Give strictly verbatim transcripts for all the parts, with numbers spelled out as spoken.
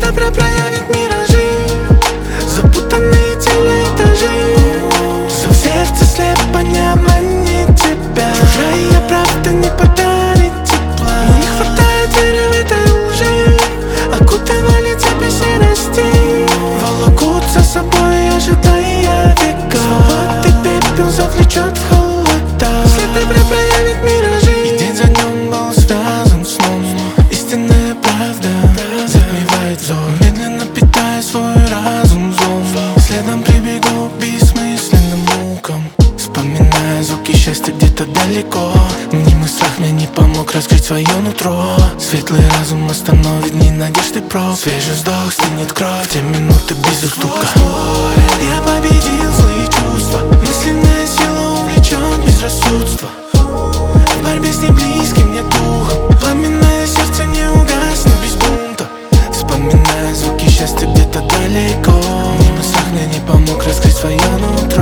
добра проявит миражи, запутанные телеэтажи. Все в сердце слепо не обманет тебя, чужая правда не подарит тепла. Не хватает веры в этой лжи, окутывали тебя серости, волокут за собой, ожидая века. Свободы пепел завлечет в холода. След добра проявит миражи, и день за днем был связан сном. Истинная правда затмевает взор, медленно питая свой разум злом. Следом прибегу к бессмысленным мукам, вспоминая звуки счастья где-то далеко. Мнимый страх мне не помог раскрыть свое нутро. Светлый разум остановит дни надежды проб. Свежий вздох стынет кровь, те минуты без уступка. Я победил злые чувства, мысленная сила увлечен безрассудства. В борьбе с неблизким мне духом, пламенное сердце не угаснет без бунта. Вспоминая звуки счастья где-то далеко. Мнимый страх мне не помог раскрыть свое нутро.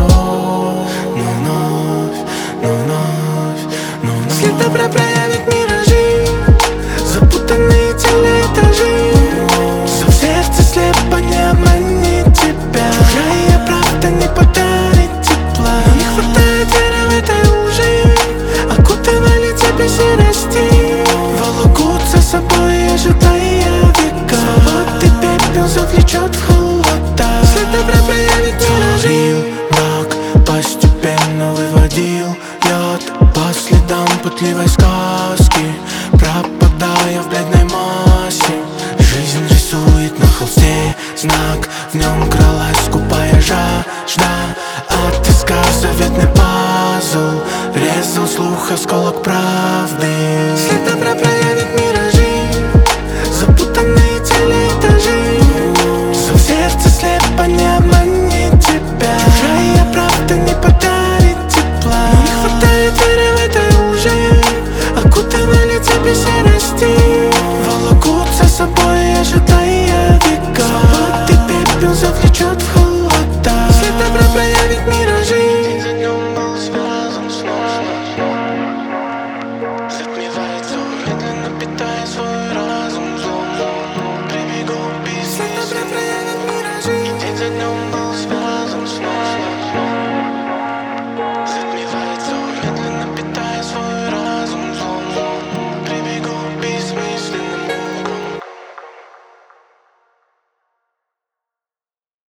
Но вновь, но вновь, но вновь след добра проявит миражи, запутанные телеэтажи. Все в сердце слепо не обманет тебя, чужая правда не подарит тепла. Не хватает веры в этой лжи, окутывали тебя серости, волокут за собой, ожидая века. Свободы пепел завлечет в холода. След добра проявит миражи. Мрак постепенно выводил яд по следам путливой сказки, пропадая в бледной массе. Жизнь рисует на холсте знак, в нем кралась скупая жажда. Отыскав заветный пазл, резал слух осколок правды. След добра проявит миражи, запутанные телеэтажи. Все в сердце слепо не обманет тебя, чужая правда не подарит тепла. Не хватает веры в этой лжи, окутывали тебя серости,